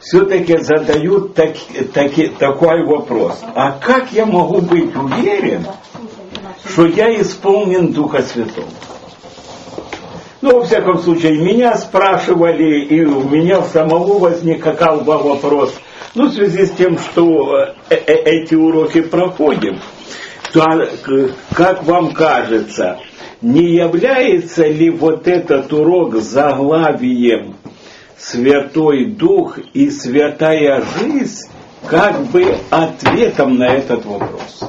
все-таки задают такой вопрос. А как я могу быть уверен, что я исполнен Духа Святого? Ну, во всяком случае, меня спрашивали, и у меня самого возникал вопрос. Ну, в связи с тем, что эти уроки проходим, то, как вам кажется, не является ли вот этот урок заглавием «Святой Дух и святая жизнь» как бы ответом на этот вопрос?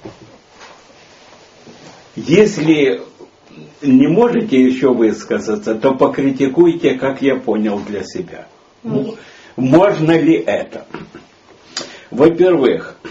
Если не можете еще высказаться, то покритикуйте, как я понял для себя. Можно ли это? Во-первых,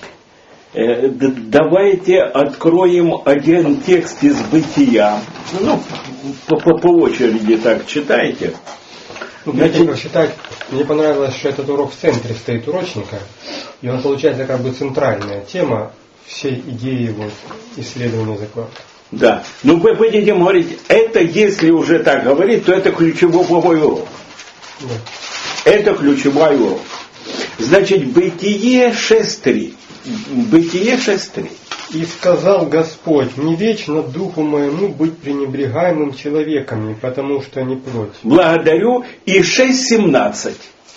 давайте откроем один текст из Бытия. Ну, по очереди так читайте. Значит, читать, мне понравилось, что этот урок в центре стоит урочника, и он получается как бы центральная тема всей идеи вот, исследования закладки. Да. Ну, вы будете говорить, это если уже так говорить, то это ключевой урок. Да. Это ключевой урок. Значит, Бытие 6.3. Бытие 6.3. «И сказал Господь, не вечно духу моему быть пренебрегаемым человеками, потому что не плоть». Благодарю. И 6.17.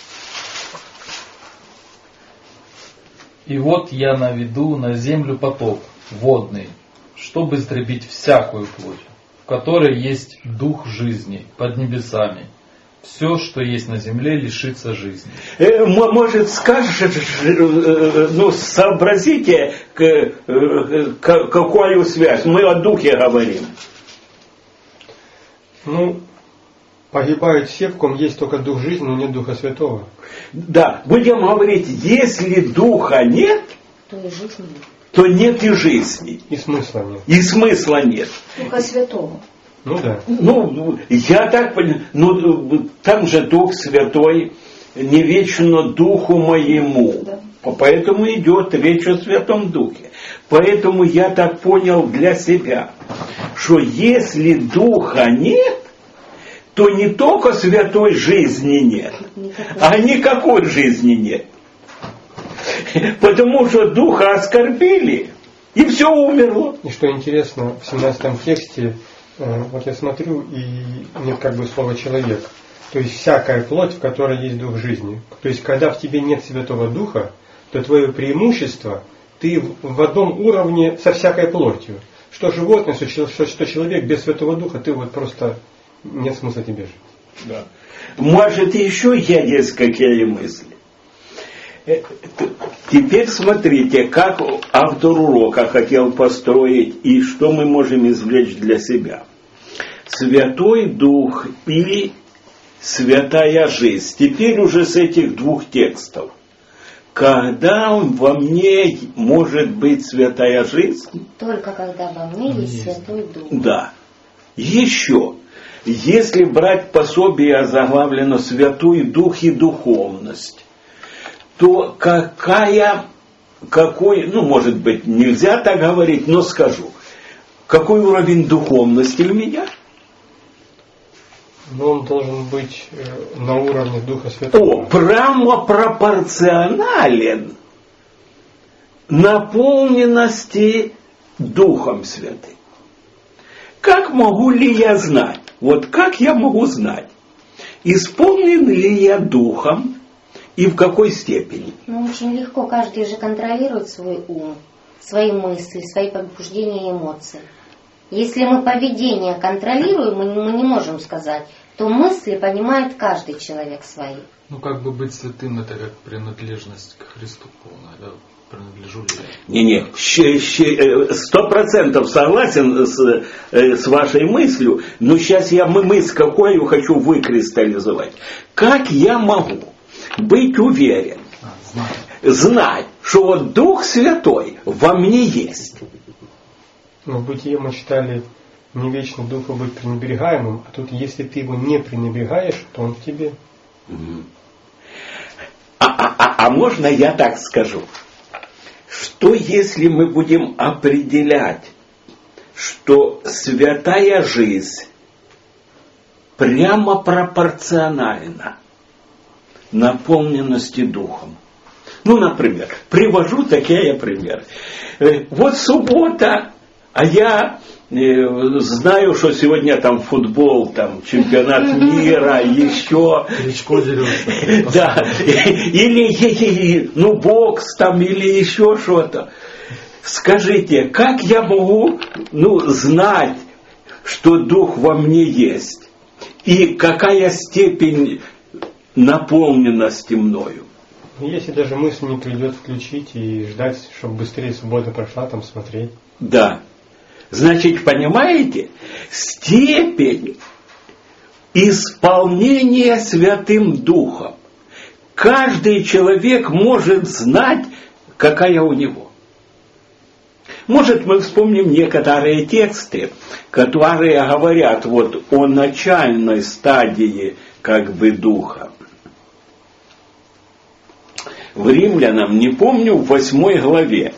«И вот я наведу на землю потоп водный, чтобы истребить всякую плоть, в которой есть дух жизни под небесами. Все, что есть на земле, лишится жизни». Может, скажешь, ну, сообразите, какую связь? Мы о духе говорим. Ну, погибают все, в ком есть только дух жизни, но нет духа святого. Да, будем говорить, если духа нет, то и жизни нет. То нет и жизни. И смысла нет. И смысла нет. Духа святого. Ну да. Ну, я так понимаю, ну, там же Дух Святой не вечно Духу моему. Да. Поэтому идет речь о Святом Духе. Поэтому я так понял для себя, что если Духа нет, то не только святой жизни нет, а никакой жизни нет. Потому что Духа оскорбили, и все умерло. И что интересно, в 17 тексте, вот я смотрю, и нет как бы слова «человек». То есть всякая плоть, в которой есть дух жизни. То есть когда в тебе нет Святого Духа, то твое преимущество, ты в одном уровне со всякой плотью. Что животное, что человек без Святого Духа, ты вот просто нет смысла тебе жить. Да. Может, еще есть какие мысли. Теперь смотрите, как автор урока хотел построить и что мы можем извлечь для себя. Святой Дух и святая жизнь. Теперь уже с этих двух текстов. Когда во мне может быть святая жизнь? Только когда во мне есть Святой Дух. Да. Еще. Если брать пособие, озаглавлено «Святой Дух и духовность», то какой, ну, может быть, нельзя так говорить, но скажу, какой уровень духовности у меня? Но он должен быть на уровне Духа Святого. Прямо пропорционален наполненности Духом Святым. Как могу ли я знать? Вот как я могу знать, исполнен ли я Духом и в какой степени? Ну, очень легко. Каждый же контролирует свой ум, свои мысли, свои побуждения и эмоции. Если мы поведение контролируем, мы не можем сказать, то мысли понимает каждый человек свои. Ну, как бы быть святым, это как принадлежность к Христу полная, да? Принадлежу ли я? Не-не, 100% согласен с вашей мыслью, но сейчас я мысль какую хочу выкристаллизовать. Как я могу быть уверен, знать, что вот Дух Святой во мне есть? Но в Бытие мы читали, не вечно Духу быть пренебрегаемым, а тут если ты его не пренебрегаешь, то он в тебе. А можно я так скажу? Что если мы будем определять, что святая жизнь прямо пропорциональна наполненности Духом. Ну, например, привожу такие примеры. Вот суббота, а я знаю, что сегодня там футбол, там чемпионат мира, еще. Да. Или бокс там, или еще что-то. Скажите, как я могу знать, что Дух во мне есть? И какая степень наполненности мною? Если даже мысль не придет, включить и ждать, чтобы быстрее суббота прошла, там смотреть. Да. Значит, понимаете, степень исполнения Святым Духом. Каждый человек может знать, какая у него. Может, мы вспомним некоторые тексты, которые говорят вот о начальной стадии Духа. В Римлянам, не помню, в 8 главе,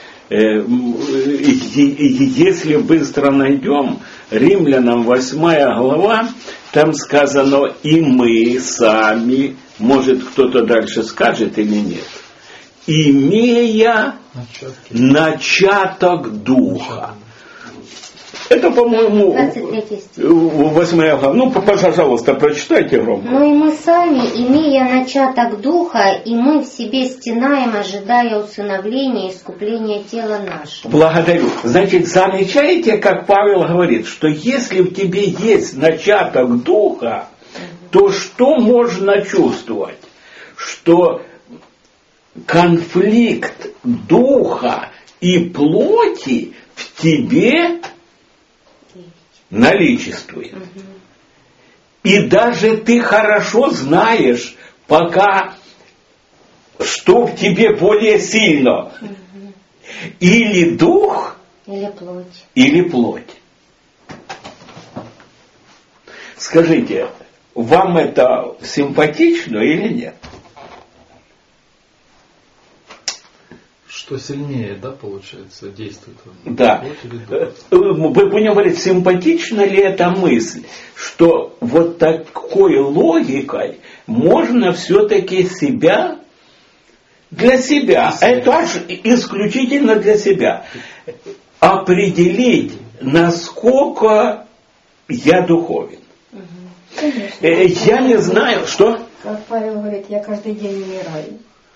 если быстро найдем, Римлянам 8 глава, там сказано, и мы сами, может кто-то дальше скажет или нет, имея начаток Духа. Это, по-моему, 8 глава. Пожалуйста, прочитайте громко. Но и мы сами, имея начаток Духа, и мы в себе стенаем, ожидая усыновления и искупления тела нашего. Благодарю. Значит, замечаете, как Павел говорит, что если в тебе есть начаток Духа, то что можно чувствовать? Что конфликт Духа и плоти в тебе наличествует. И даже ты хорошо знаешь, пока что в тебе более сильно. Или дух, или плоть. Скажите, вам это симпатично или нет? Что сильнее, получается, действует? Да. Вы будем говорить, симпатична ли эта мысль, что вот такой логикой можно все-таки себя, для себя, это аж исключительно для себя, определить, насколько я духовен. Конечно. Я не знаю, что? Как Павел говорит, я каждый день умираю.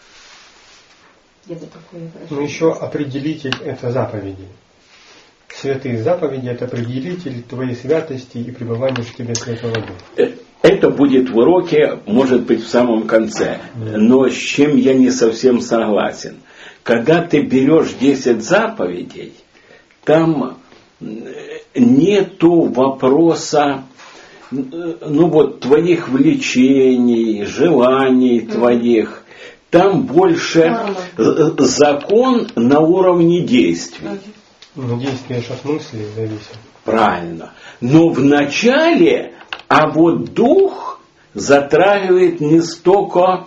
Еще определитель — это заповеди. Святые заповеди — это определитель твоей святости и пребывания в тебе Святого Духа. Это будет в уроке, может быть, в самом конце. Но с чем я не совсем согласен. Когда ты берешь 10 заповедей, там нету вопроса твоих влечений, желаний твоих. Там больше закон на уровне действий. Действие от мысли зависит. Правильно. Но в начале, дух затрагивает не столько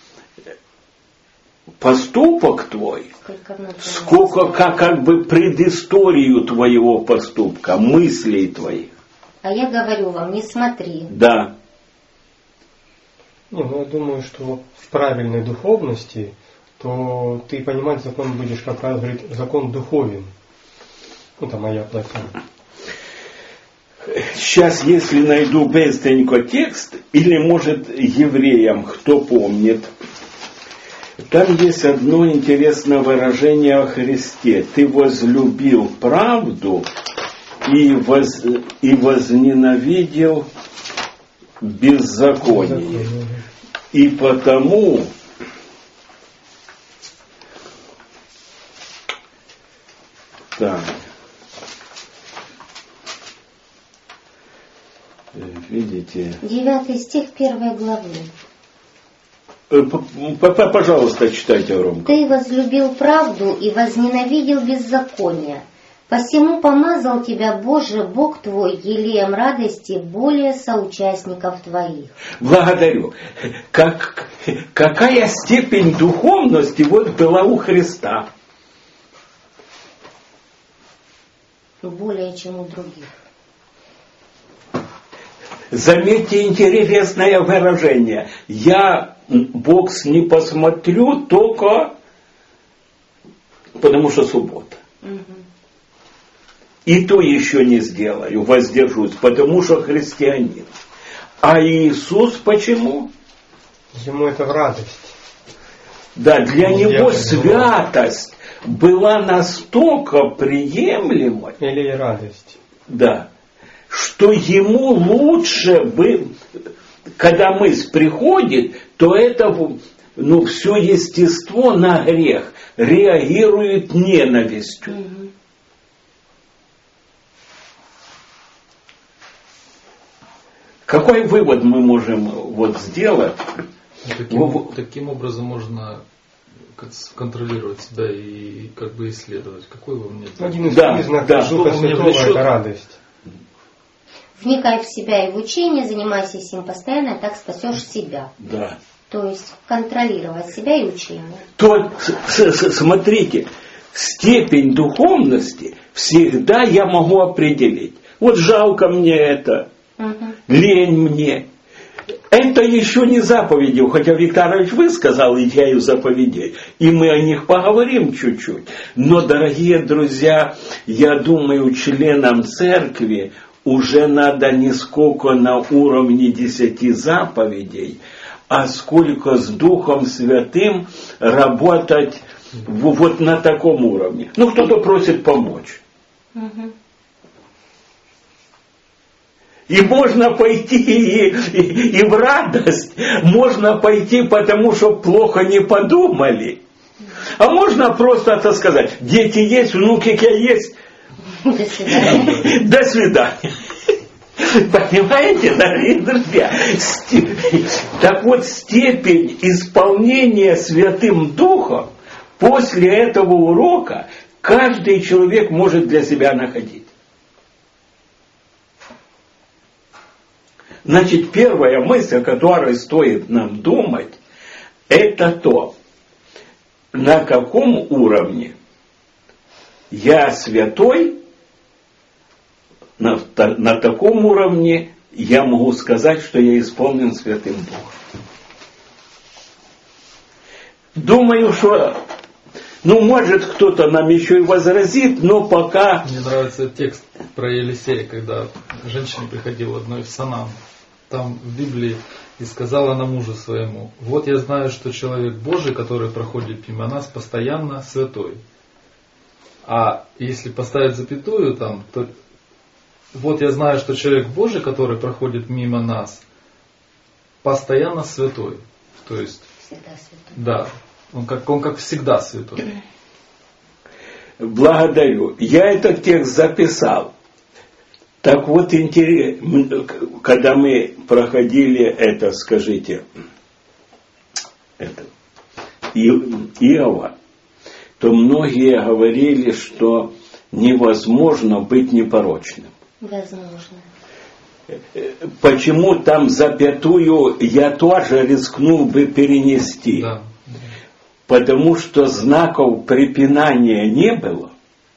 поступок твой, сколько как бы предысторию твоего поступка, мыслей твоих. А я говорю вам, не смотри. Да. Я думаю, что в правильной духовности, то ты понимать закон будешь, как раз говорит, закон духовен. Это моя плотина. Сейчас, если найду быстренько текст, или, может, евреям, кто помнит, там есть одно интересное выражение о Христе. Ты возлюбил правду и возненавидел беззаконие. И потому видите? 9 стих 1 главы. Пожалуйста, читайте громко. Ты возлюбил правду и возненавидел беззаконие. Посему помазал тебя, Боже, Бог твой, елеем радости более соучастников твоих. Благодарю. Какая степень духовности была у Христа? Более, чем у других. Заметьте интересное выражение. Я бокс не посмотрю только потому что суббота. И то еще не сделаю, воздержусь, потому что христианин. А Иисус почему? Ему это в радость. Да, для него святость была настолько приемлемой. Или радость. Да. Что ему лучше бы, когда мысль приходит, то это, все естество на грех реагирует ненавистью. Какой вывод мы можем сделать? Таким образом можно контролировать себя и исследовать. Какой вы мне? Один из признаков Духа Святого – это радость. Вникай в себя и в учение, занимайся им постоянно, так спасешь себя. Да. То есть контролировать себя и учение. То, смотрите, степень духовности всегда я могу определить. Вот жалко мне это, лень мне. Это еще не заповеди, хотя Викторович вы сказали идею заповедей, и мы о них поговорим чуть-чуть. Но, дорогие друзья, я думаю, членам церкви уже надо не сколько на уровне 10 заповедей, а сколько с Духом Святым работать вот на таком уровне. Кто-то просит помочь. И можно пойти и в радость, можно пойти, потому что плохо не подумали. А можно просто это сказать: дети есть, внуки есть. До свидания. До свидания. Понимаете, дорогие друзья? Так вот, степень исполнения Святым Духом после этого урока каждый человек может для себя находить. Значит, первая мысль, о которой стоит нам думать, это то, на каком уровне я святой, на таком уровне я могу сказать, что я исполнен Святым Духом. Думаю, что, может кто-то нам еще и возразит, но пока... Мне нравится текст про Елисея, когда женщина приходила одной в Санам, там в Библии, и сказала она мужу своему: вот я знаю, что человек Божий, который проходит мимо нас, постоянно святой. А если поставить запятую там, то вот я знаю, что человек Божий, который проходит мимо нас, постоянно святой. То есть, Всегда святой. Да, он как всегда святой. Благодарю. Я этот текст записал. Так вот, когда мы проходили это, скажите, Иова, то многие говорили, что невозможно быть непорочным. Возможно. Почему там запятую я тоже рискнул бы перенести? Да. Потому что знаков препинания не было.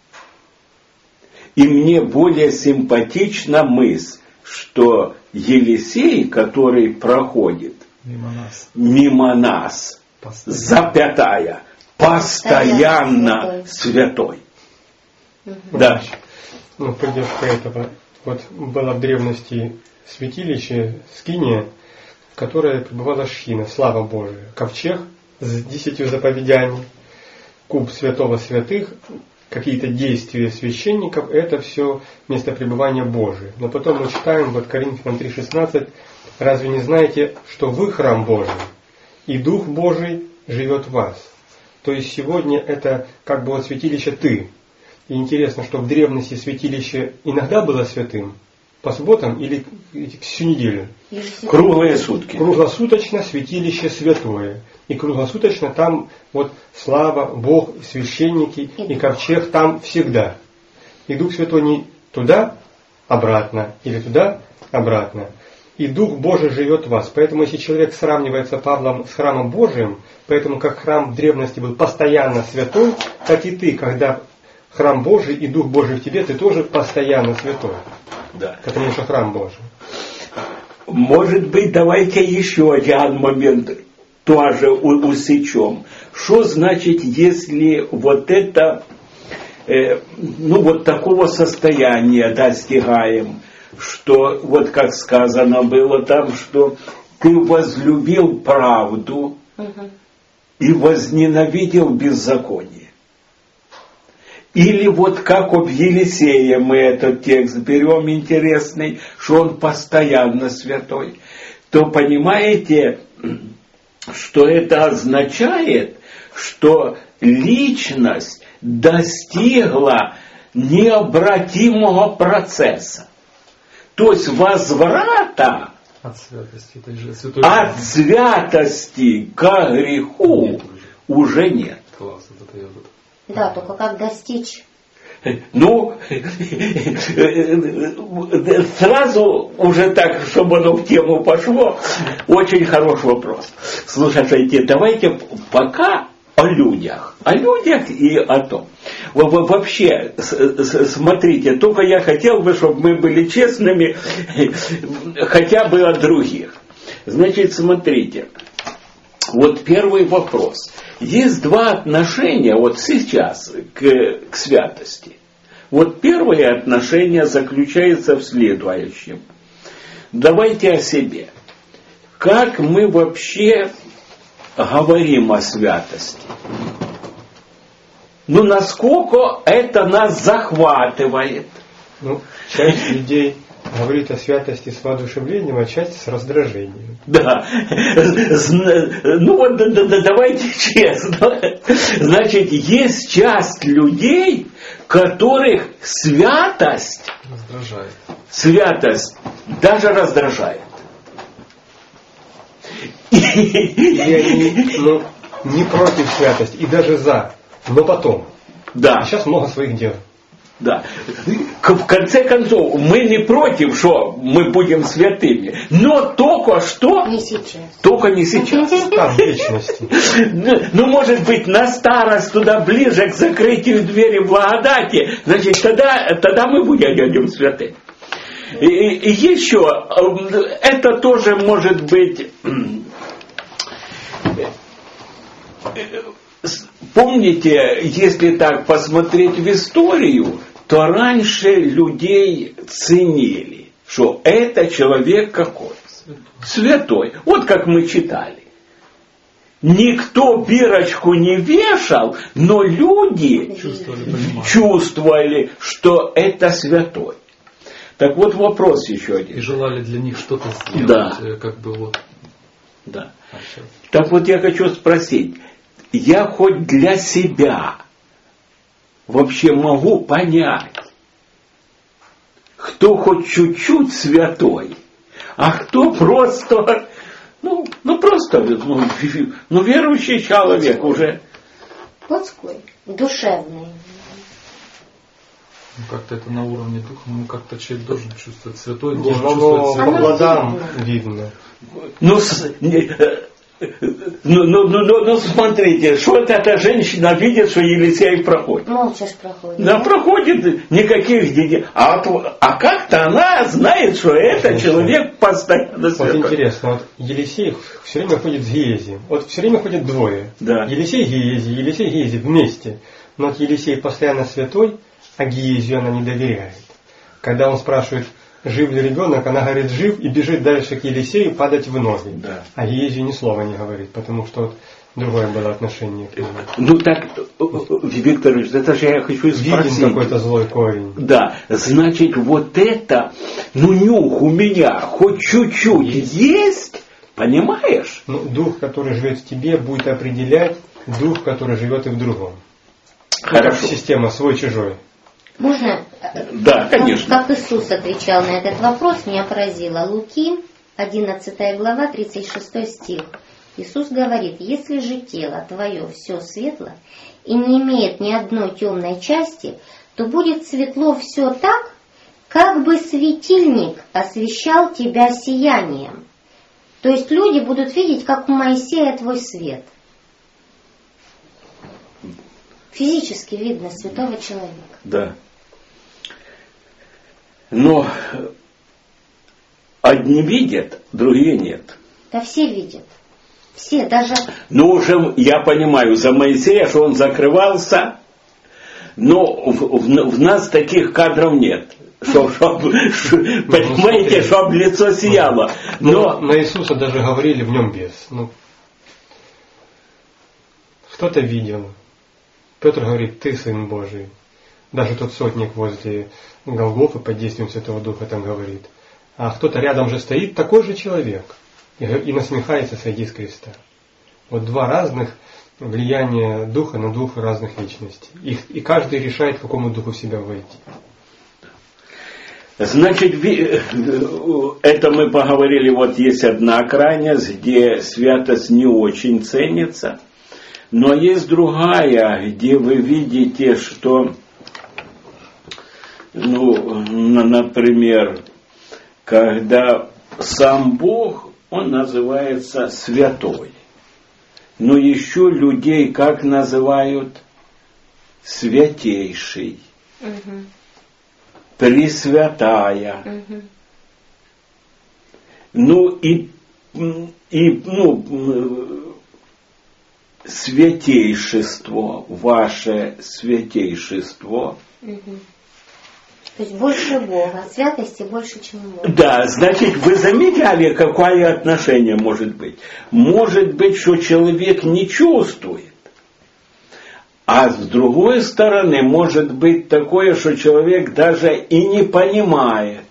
И мне более симпатична мысль, что Елисей, который проходит мимо нас запятая, постоянно святой. Да. Поддержка этого. Вот было в древности святилище Скиния, в которое пребывала Шхина, слава Божия, ковчег с 10 заповедями, куб святого святых, какие-то действия священников, это все место пребывания Божие. Но потом мы читаем, вот Коринфянам 3:16, разве не знаете, что вы храм Божий, и Дух Божий живет в вас? То есть сегодня это как бы вот святилище ты. И интересно, что в древности святилище иногда было святым, по субботам или всю неделю? Круглые сутки. Круглосуточно святилище святое. И круглосуточно там вот слава, Бог, священники и ковчег там всегда. И Дух Святой не туда, обратно, или туда, обратно. И Дух Божий живет в вас. Поэтому если человек сравнивается Павлом с храмом Божиим, поэтому как храм в древности был постоянно святой, так и ты, когда храм Божий и Дух Божий в тебе, ты тоже постоянно святой. Да. Потому что храм Божий. Может быть, давайте еще один момент тоже усечем. Что значит, если вот это, вот такого состояния достигаем, что, вот как сказано было там, что ты возлюбил правду и возненавидел беззаконие. Или вот как об Елисее мы этот текст берем интересный, что он постоянно святой, то понимаете, что это означает, что личность достигла необратимого процесса. То есть возврата От святости, от святости к греху уже нет. Класс, вот это я вот. Да, только как достичь? Ну, сразу уже так, чтобы оно в тему пошло, очень хороший вопрос. Слушайте, давайте пока о людях и о том. Вообще, смотрите, только я хотел бы, чтобы мы были честными хотя бы о других. Значит, смотрите, вот первый вопрос. Есть два отношения вот сейчас к святости. Вот первое отношение заключается в следующем. Давайте о себе. Как мы вообще говорим о святости? Ну, насколько это нас захватывает? Ну, часть людей говорит о святости с воодушевлением, а часть с раздражением. Да. Ну вот давайте честно. Значит, есть часть людей, которых святость даже раздражает. И они не против святости, и даже за, но потом. Да. А сейчас много своих дел. Да. В конце концов, мы не против, что мы будем святыми, но только что... Не сейчас. Только не сейчас. Там, в вечности. Ну, может быть, на старость туда ближе к закрытию двери благодати, значит, тогда мы будем святыми. И еще, это тоже может быть... Помните, если так посмотреть в историю, то раньше людей ценили, что это человек какой? Святой. Вот как мы читали. Никто бирочку не вешал, но люди чувствовали, что это святой. Так вот вопрос еще один. И желали для них что-то сделать, да. Как бы вот. Да. Так вот я хочу спросить. Я хоть для себя вообще могу понять, кто хоть чуть-чуть святой, а кто просто, просто верующий человек уже. Плотской, душевный. Как-то это на уровне духа, как-то человек должен чувствовать святой. По глазам видно. Ну, смотрите, что эта женщина видит, что Елисей проходит. Молча ж проходит. Да, проходит, никаких денег. А как-то она знает, что это человек постоянно святой. Вот интересно, вот Елисей все время ходит с Гиези. Вот все время ходят двое. Да. Елисей Гиези вместе. Но вот Елисей постоянно святой, а Гиезию она не доверяет. Когда он спрашивает, жив ли ребенок, она говорит, жив, и бежит дальше к Елисею падать в ноги. Да. А Гиезию ни слова не говорит, потому что вот другое было отношение к нему. Ну так, Виктор Ильич, это же я хочу спросить. Виден какой-то злой корень. Да, значит, вот это, нюх у меня хоть чуть-чуть есть, понимаешь? Ну, дух, который живет в тебе, будет определять дух, который живет и в другом. Хорошо. Система свой-чужой. Можно? Да, конечно. Как Иисус отвечал на этот вопрос, меня поразило. Луки, 11 глава, 36 стих. Иисус говорит, если же тело твое все светло и не имеет ни одной темной части, то будет светло все так, как бы светильник освещал тебя сиянием. То есть люди будут видеть, как у Моисея твой свет. Физически видно святого человека. Да. Но одни видят, другие нет. Да все видят. Все, даже... Ну, уже я понимаю, за Моисея, что он закрывался, но в нас таких кадров нет. Понимаете, чтобы лицо сияло. Но на Иисуса даже говорили в нем бес. Ну, кто-то видел. Петр говорит, ты Сын Божий. Даже тот сотник возле Голгофы под действием Святого Духа там говорит. А кто-то рядом же стоит, такой же человек. И насмехается, сойди с креста. Вот два разных влияния Духа на двух разных личностей. И каждый решает, к какому Духу в себя войти. Значит, это мы поговорили, вот есть одна крайность, где святость не очень ценится. Но есть другая, где вы видите, что, например, когда сам Бог, он называется святой. Но еще людей как называют? Святейший. Угу. Пресвятая. Угу. Святейшество, ваше святейшество. Угу. То есть больше Бога, святости больше, чем Бога. Да, значит, вы заметили, какое отношение может быть? Может быть, что человек не чувствует. А с другой стороны, может быть такое, что человек даже и не понимает.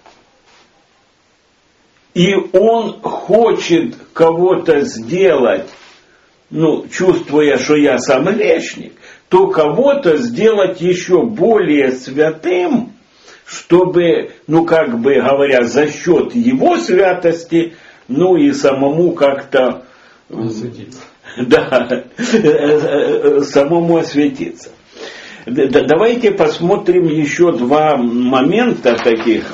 И он хочет кого-то сделать, чувствуя, что я сам грешник, то кого-то сделать еще более святым, чтобы, говоря, за счет его святости, и самому как-то... Да, самому осветиться. Давайте посмотрим еще два момента таких.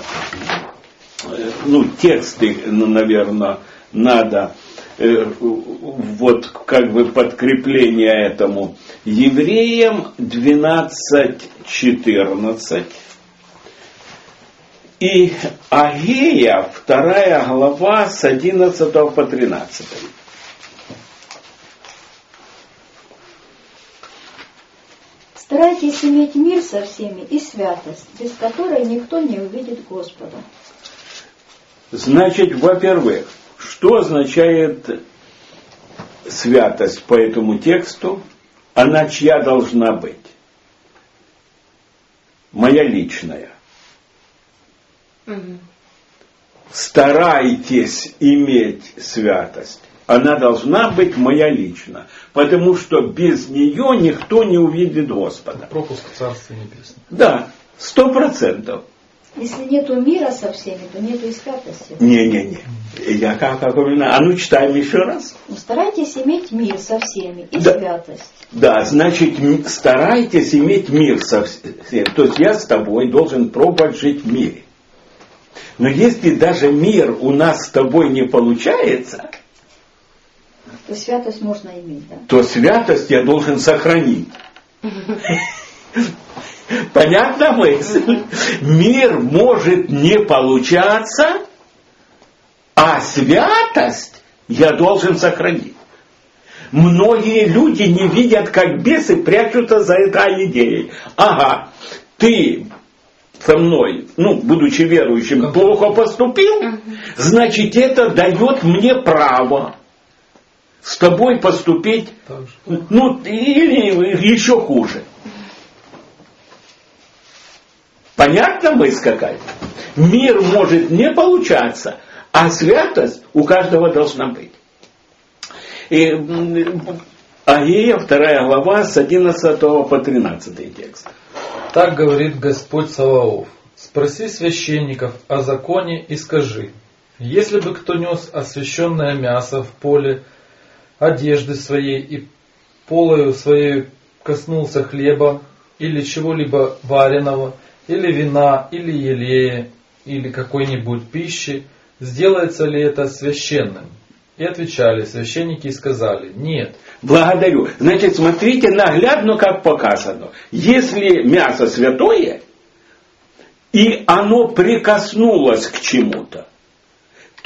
Тексты, наверное, надо. Подкрепление этому. Евреям 12:14 и Агея 2 глава с 11 по 13. Старайтесь иметь мир со всеми и святость, без которой никто не увидит Господа. Значит, во-первых, что означает святость по этому тексту? Она чья должна быть? Моя личная. Угу. Старайтесь иметь святость. Она должна быть моя личная. Потому что без нее никто не увидит Господа. Пропуск в Царстве Небесном. Да, 100%. Если нету мира со всеми, то нету и святости. Не. Я как говорю, читаем еще раз. Старайтесь иметь мир со всеми и святость. Да, значит, старайтесь иметь мир со всеми. То есть я с тобой должен пробовать жить в мире. Но если даже мир у нас с тобой не получается, то святость можно иметь, да? То святость я должен сохранить. Понятна мысль? Мир может не получаться, а святость я должен сохранить. Многие люди не видят, как бесы прячутся за этой идеей. Ага, ты со мной, будучи верующим, плохо поступил, значит, это дает мне право с тобой поступить, или еще хуже. Понятно мысль какая? Мир может не получаться, а святость у каждого должна быть. И Агея 2 глава с 11 по 13 текст. Так говорит Господь Саваоф: спроси священников о законе и скажи, если бы кто нес освященное мясо в поле одежды своей и полою своей коснулся хлеба или чего-либо вареного, или вина, или елея, или какой-нибудь пищи, сделается ли это священным? И отвечали священники и сказали: нет. Благодарю. Значит, смотрите наглядно, как показано. Если мясо святое, и оно прикоснулось к чему-то,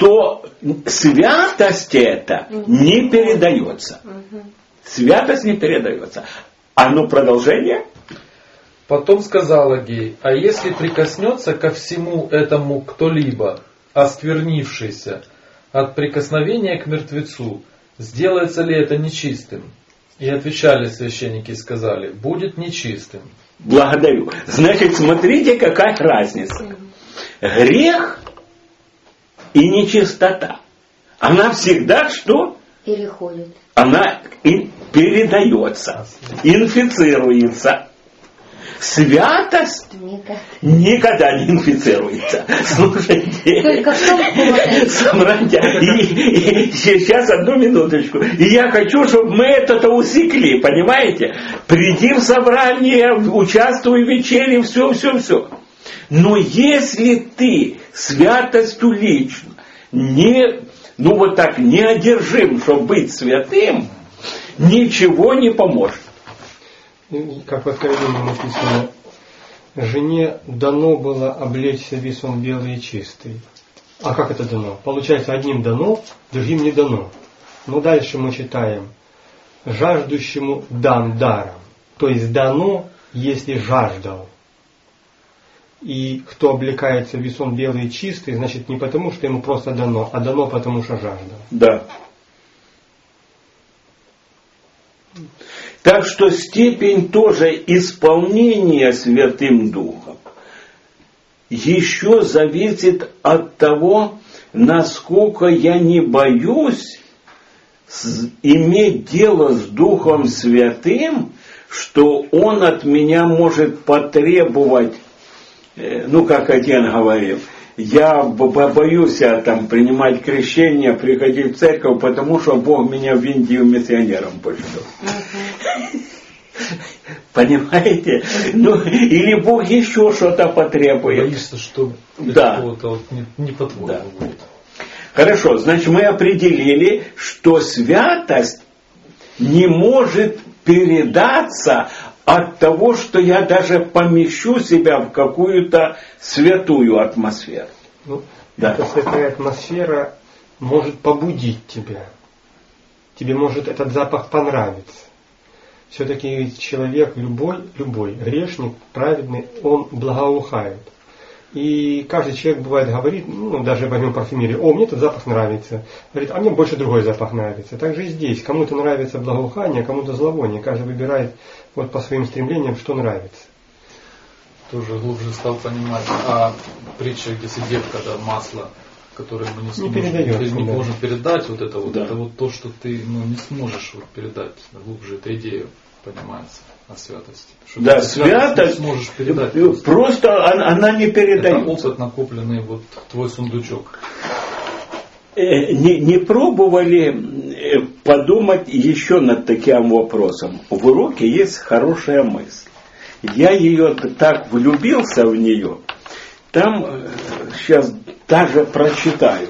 что святость это не передается. Святость не передается. А ну продолжение. Потом сказал Агей: а если прикоснется ко всему этому кто-либо, осквернившийся от прикосновения к мертвецу, сделается ли это нечистым? И отвечали священники и сказали: будет нечистым. Благодарю. Значит, смотрите, какая разница. Грех и нечистота. Она всегда что? Переходит. Она и передается, инфицируется. Святость никогда не инфицируется. Слушайте, собратья, и сейчас одну минуточку. И я хочу, чтобы мы это усекли, понимаете? Приди в собрание, участвуй в вечере, все. Но если ты святостью лично не одержим, чтобы быть святым, ничего не поможет. Как в Откровении написано, жене дано было облечься весом белый и чистый. А как это дано? Получается, одним дано, другим не дано. Но дальше мы читаем: жаждущему дан даром. То есть дано, если жаждал. И кто облекается весом белый и чистый, значит не потому, что ему просто дано, а дано потому, что жаждал. Да. Так что степень тоже исполнения Святым Духом еще зависит от того, насколько я не боюсь иметь дело с Духом Святым, что Он от меня может потребовать, как один говорил, я боюсь принимать крещение, приходить в церковь, потому что Бог меня в Индию миссионером пошлет. Понимаете? Или Бог еще что-то потребует. Боишься, что да. Кого-то не по-твоему будет. Хорошо, значит мы определили, что святость не может передаться от того, что я даже помещу себя в какую-то святую атмосферу. Эта святая атмосфера может побудить тебя. Тебе может этот запах понравиться. Все-таки человек любой грешник, праведный, он благоухает. И каждый человек бывает говорит, даже возьмем парфюмерию: мне этот запах нравится. Говорит: а мне больше другой запах нравится. Так же и здесь. Кому-то нравится благоухание, кому-то зловоние. Каждый выбирает по своим стремлениям, что нравится. Тоже глубже стал понимать. А притча, где сидит, когда масло, которое мы не можем передать, это то, что ты не сможешь передать глубже, эту идею понимается о святости. Что да, святость не сможешь передать. Просто она не передается. Это опыт, накопленный твой сундучок. Не пробовали подумать еще над таким вопросом? В уроке есть хорошая мысль. Я ее так влюбился в нее. Там сейчас даже прочитаю.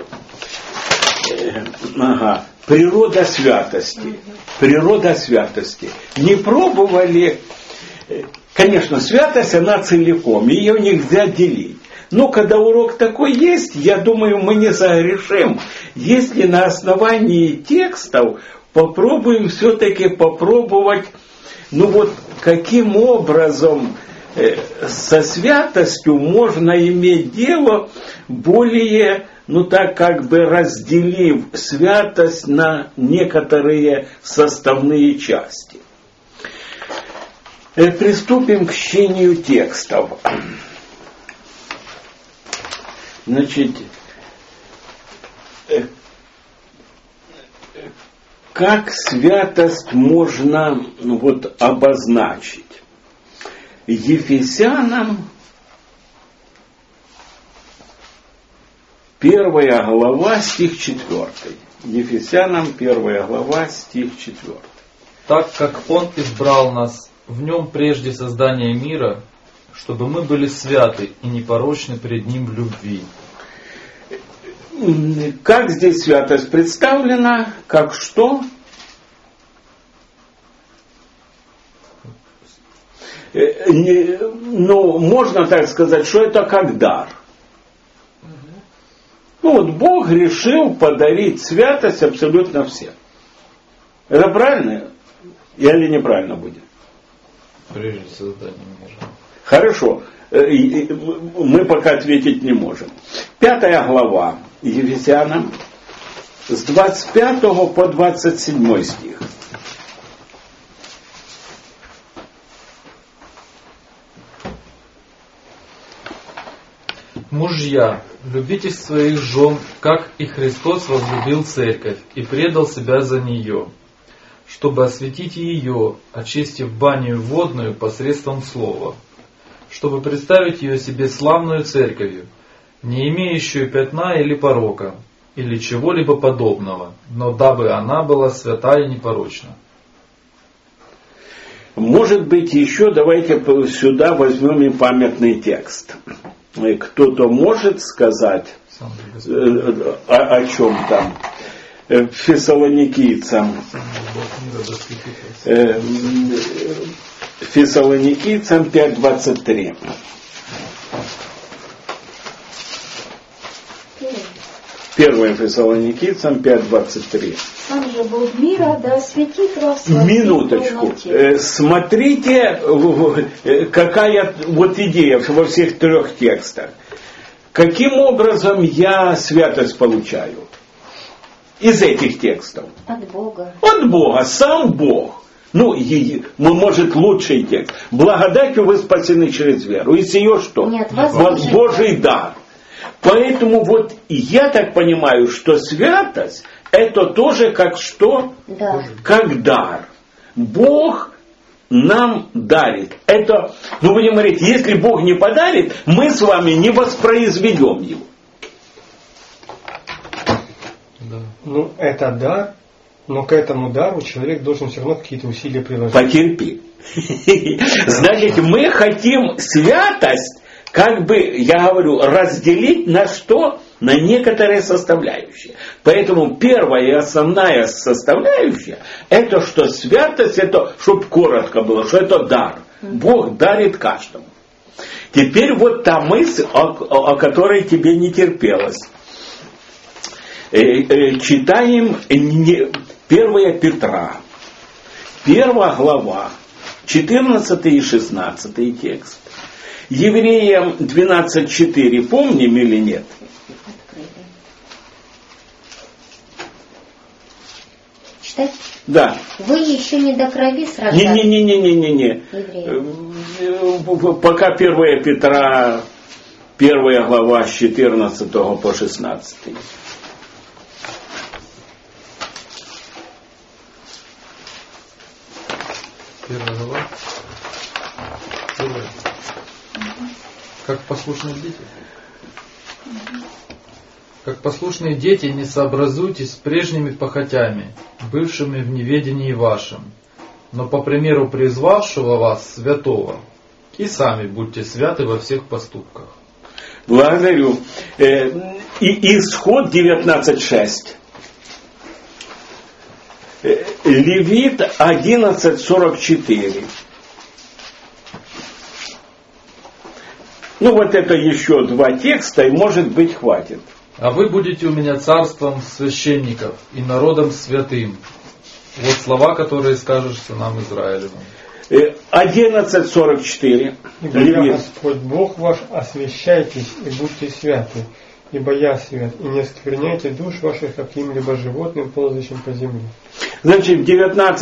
Природа святости. Природа святости. Не пробовали. Конечно, святость, она целиком. Ее нельзя делить. Но когда урок такой есть, я думаю, мы не согрешим, если на основании текстов попробуем все-таки попробовать, каким образом со святостью можно иметь дело, более, разделив святость на некоторые составные части. Приступим к чтению текстов. Значит, как святость можно обозначить? Ефесянам 1 глава, стих 4. Ефесянам 1 глава, стих 4. Так как Он избрал нас в Нем прежде создания мира, чтобы мы были святы и непорочны пред Ним в любви. Как здесь святость представлена? Как что? Можно так сказать, что это как дар. Ну вот Бог решил подарить святость абсолютно всем. Это правильно или неправильно будет? Прежде создания мира. Хорошо. Мы пока ответить не можем. 5 глава Ефесянам с 25 по 27 стих. Мужья, любите своих жен, как и Христос возлюбил церковь и предал себя за нее, чтобы осветить ее, очистив баню водную посредством слова, чтобы представить ее себе славную церковью, не имеющую пятна или порока, или чего-либо подобного, но дабы она была свята и непорочна. Может быть, еще давайте сюда возьмем и памятный текст. Кто-то может сказать, о чем там? Фессалоникийцам. Фессалоникийцам 5:23. Первое Фессалоникийцам 5:23. Сам же Бог мира да осветит вас во всей Минуточку. полноте. Смотрите, какая вот идея во всех 3 текстах. Каким образом я святость получаю? Из этих текстов. От Бога. От Бога, сам Бог. Ну, может, лучший текст. Благодатью вы спасены через веру. И сие что? Нет, вас Божий дар. Поэтому вот я так понимаю, что святость это тоже как что? Да. Как дар. Бог нам дарит. Это, ну будем говорить, если Бог не подарит, мы с вами не воспроизведем его. Да. Ну, это дар, но к этому дару человек должен все равно какие-то усилия приложить. Потерпи. Значит, мы хотим святость, как бы, я говорю, разделить на что? На некоторые составляющие. Поэтому первая и основная составляющая, это что святость, это, чтобы коротко было, что это дар. Бог дарит каждому. Теперь вот та мысль, о которой тебе не терпелось. Читаем 1 Петра, 1 глава, 14 и 16 текст. Евреям 12:4 помним или нет? Читать? Да. Вы еще не до крови сражались. Не. Пока 1 Петра, 1 глава с 14 по 16. Первая глава. Первая. Как послушные дети. Как послушные дети, не сообразуйтесь с прежними похотями, бывшими в неведении вашем, но по примеру призвавшего вас святого, и сами будьте святы во всех поступках. Благодарю. И исход 19:6. Левит 11:44. Ну вот это еще 2 текста, и может быть хватит. А вы будете у меня царством священников и народом святым. Вот слова, которые скажешь сынам Израилевым. 11:44. Ибо я Господь Бог ваш, освящайтесь и будьте святы, ибо я свят, и не оскверняйте душ ваших каким-либо животным, ползающим по земле. Значит, в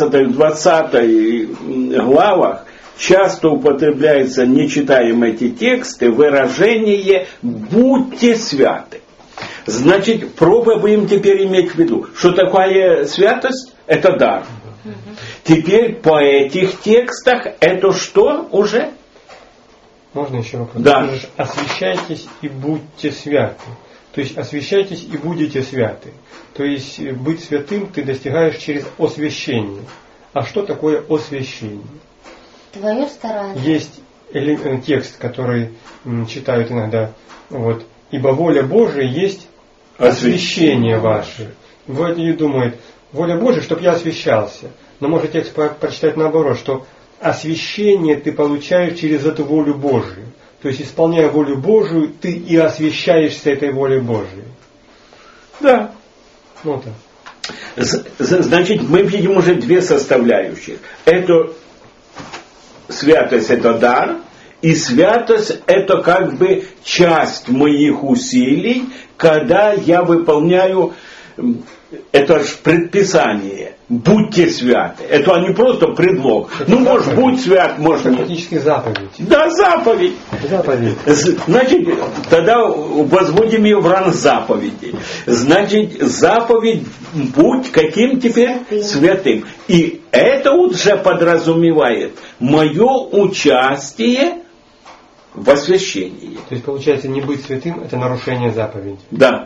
19-20 главах часто употребляется, не читаем эти тексты, выражение «будьте святы». Значит, пробуем теперь иметь в виду, что такое святость? Это дар. Теперь по этих текстах это что уже? Можно еще вопрос? Да. Освящайтесь и будьте святы. То есть освящайтесь и будете святы. То есть быть святым ты достигаешь через освящение. А что такое освящение? Твое старание. Есть текст, который читают иногда. Вот. Ибо воля Божия есть освящение ваше. Вроде думает, воля Божия, чтобы я освящался. Но может текст прочитать наоборот, что освящение ты получаешь через эту волю Божию. То есть, исполняя волю Божию, ты и освящаешься этой волей Божией. Да. Ну, да. Значит, мы видим уже две составляющие. Это святость, это дар, и святость это как бы часть моих усилий, когда я выполняю это же предписание. Будьте святы. Это не просто предлог. Это может будь свят, может это не. практически заповедь. Да, заповедь. Заповедь. Значит, тогда возводим ее в ранг заповеди. Значит, заповедь будь каким теперь? Святым. И это уже подразумевает мое участие в освящении. То есть, получается, не быть святым – это нарушение заповеди. Да.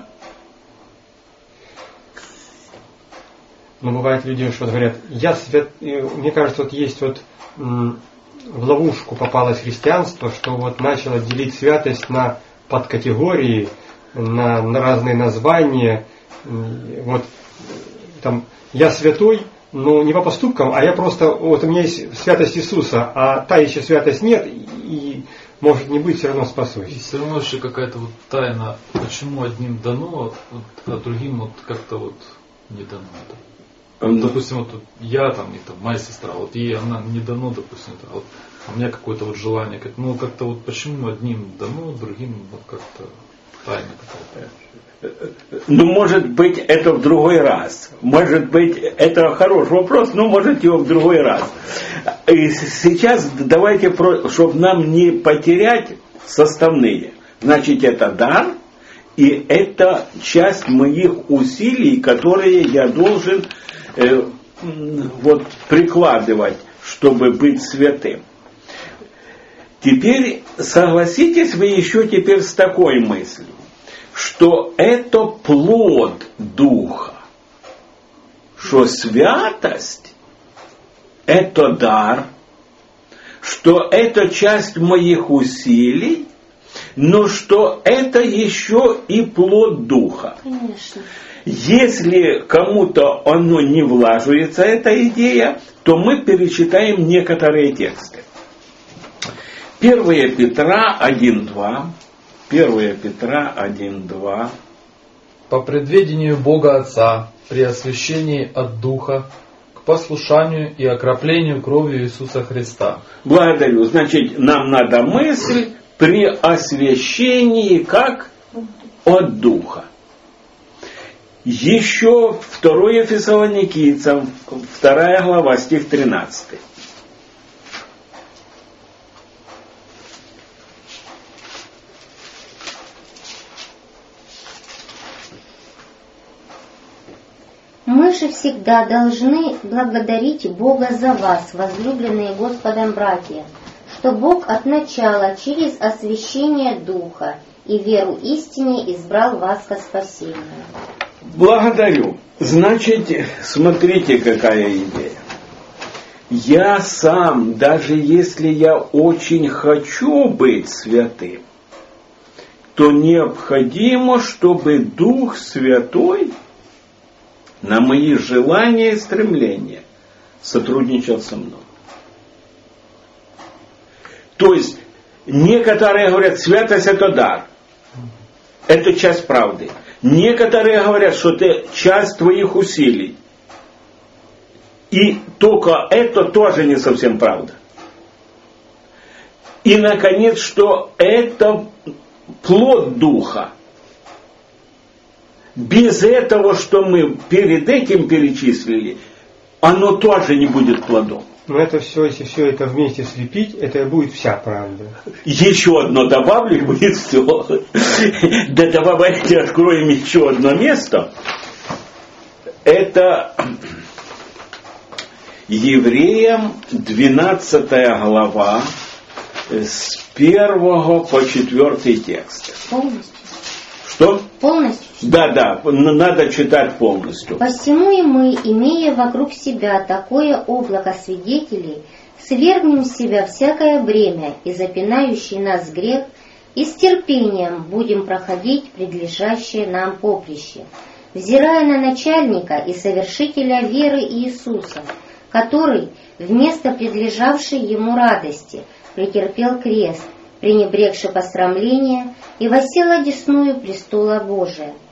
Но бывает люди, что говорят, я свят... Мне кажется, вот есть вот в ловушку попалось христианство, что вот начало делить святость на подкатегории, на разные названия. Вот там я святой, но не по поступкам, а я просто, вот у меня есть святость Иисуса, а та еще святость нет, и может не быть, все равно спасусь. И все равно еще какая-то вот тайна, почему одним дано, а другим вот как-то вот не дано. Допустим, вот я там, и там моя сестра, вот ей она не дано, допустим, это, вот, у меня какое-то вот желание, как-то вот почему одним дано, другим вот как-то тайна какая-то. Может быть, это в другой раз. Может быть, это хороший вопрос, но может его в другой раз. И сейчас давайте, чтобы нам не потерять составные. Значит, это дар, и это часть моих усилий, которые я должен прикладывать, чтобы быть святым. Теперь согласитесь вы еще теперь с такой мыслью, что это плод Духа, что святость это дар, что это часть моих усилий, но что это еще и плод Духа. Конечно. Если кому-то оно не влаживается, эта идея, то мы перечитаем некоторые тексты. 1 Петра 1:2. 1 Петра 1:2. По предведению Бога Отца, при освящении от Духа, к послушанию и окроплению кровью Иисуса Христа. Благодарю. Значит, нам надо мысль при освящении как от Духа. Еще 2 Фессалоникийцам, 2 глава, стих 13. Мы же всегда должны благодарить Бога за вас, возлюбленные Господом братья, что Бог от начала через освящение Духа и веру истине избрал вас ко спасению. Благодарю. Значит, смотрите, какая идея. Я сам, даже если я очень хочу быть святым, то необходимо, чтобы Дух Святой на мои желания и стремления сотрудничал со мной. То есть, некоторые говорят, святость это дар. Это часть правды. Некоторые говорят, что это часть твоих усилий. И только это тоже не совсем правда. И, наконец, что это плод Духа. Без этого, что мы перед этим перечислили, оно тоже не будет плодом. Но это все, если все это вместе слепить, это будет вся правда. Еще одно добавлю, и будет все. Да давайте откроем еще одно место. Это Евреям 12 глава с 1 по 4 текст. Полностью. Что? Полностью. Да, надо читать полностью. Посему и мы, имея вокруг себя такое облако свидетелей, свергнем с себя всякое бремя и запинающий нас грех, и с терпением будем проходить предлежащее нам поприще, взирая на начальника и совершителя веры Иисуса, который вместо предлежавшей ему радости претерпел крест, пренебрегши посрамления, и воссел одесную престола Божия.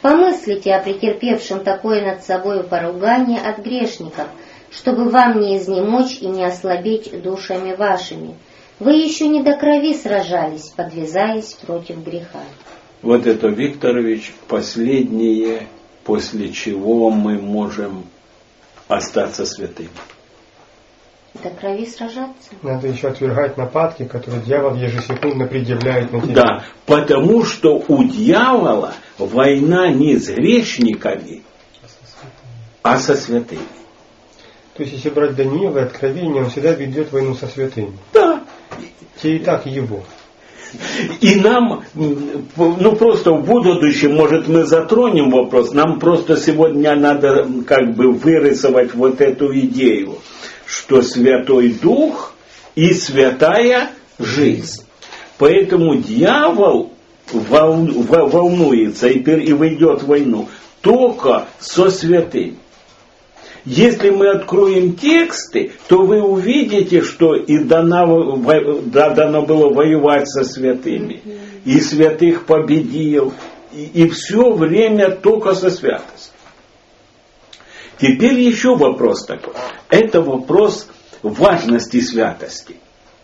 Помыслите о претерпевшем такое над собою поругание от грешников, чтобы вам не изнемочь и не ослабеть душами вашими. Вы еще не до крови сражались, подвязаясь против греха. Вот это, Викторович, последнее, после чего мы можем остаться святыми. До крови сражаться? Надо еще отвергать нападки, которые дьявол ежесекундно предъявляет на тебя. Да, потому что у дьявола война не с грешниками, а со святыми. То есть, если брать Даниила и Откровение, он всегда ведет войну со святыми. Да. Те и так его. И нам, просто в будущем, может, мы затронем вопрос, нам просто сегодня надо как бы вырисовать вот эту идею, что Святой Дух и святая жизнь. Поэтому дьявол волнуется и ведет войну только со святым. Если мы откроем тексты, то вы увидите, что и дано было воевать со святыми, и святых победил, и все время только со святостью. Теперь еще вопрос такой. Это вопрос важности святости.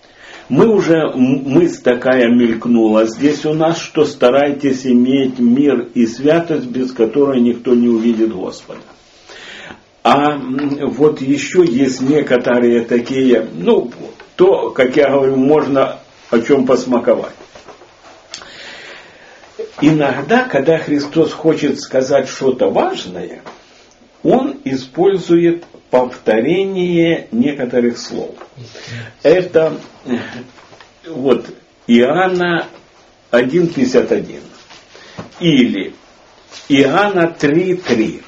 Мысль такая мелькнула здесь у нас, что старайтесь иметь мир и святость, без которой никто не увидит Господа. А вот еще есть некоторые такие, то, как я говорю, можно о чем посмаковать. Иногда, когда Христос хочет сказать что-то важное, Он использует повторение некоторых слов. Это вот Иоанна 1,51 или Иоанна 3,3.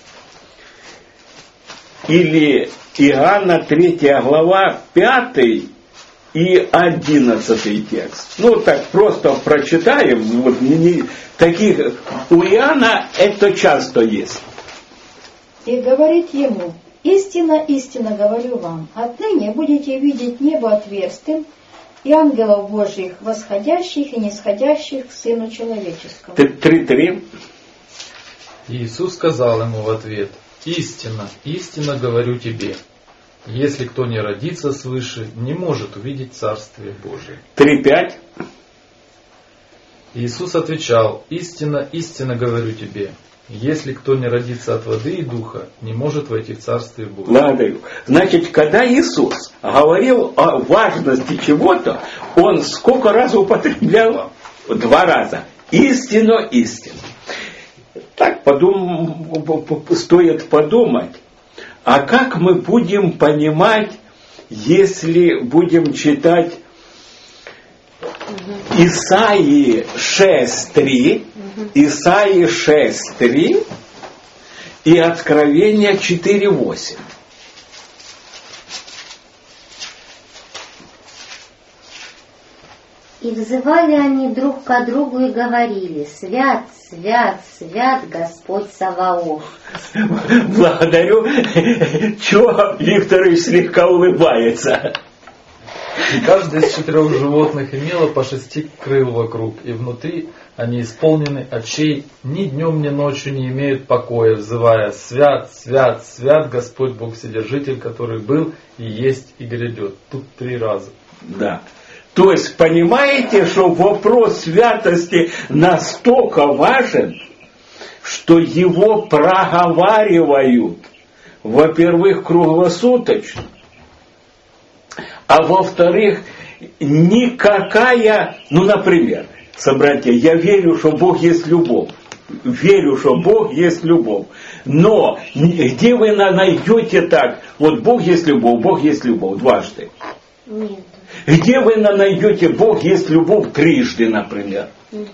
Или Иоанна 3 глава 5 и 11 текст. Так просто прочитаем. Таких у Иоанна это часто есть. И говорит ему: истинно, истинно говорю вам, отныне будете видеть небо отверстым и ангелов Божьих, восходящих и нисходящих к Сыну Человеческому. 3:3. Иисус сказал ему в ответ: истинно, истинно говорю тебе, если кто не родится свыше, не может увидеть Царствие Божие. 3:5. Иисус отвечал: истинно, истинно говорю тебе, если кто не родится от воды и духа, не может войти в Царствие Божие. Благодарю. Значит, когда Иисус говорил о важности чего-то, Он сколько раз употреблял? 2 раза. Истинно, истинно. Так стоит подумать, а как мы будем понимать, если будем читать Исаии 6:3, Исаии 6:3 и Откровение 4:8. И взывали они друг к другу и говорили: свят, свят, свят Господь Саваоф. Благодарю. Чего Викторович слегка улыбается? И каждое из 4 животных имело по 6 крыл вокруг, и внутри они исполнены очей, ни днем, ни ночью не имеют покоя, взывая: свят, свят, свят Господь Бог Вседержитель, который был и есть и грядет. Тут 3 раза. Да. То есть, понимаете, что вопрос святости настолько важен, что его проговаривают, во-первых, круглосуточно, а во-вторых, никакая, например, собратья, я верю, что Бог есть любовь. Верю, что Бог есть любовь. Но где вы найдете так, вот Бог есть любовь дважды? Нет. Где вы найдете Бог есть любовь трижды, например?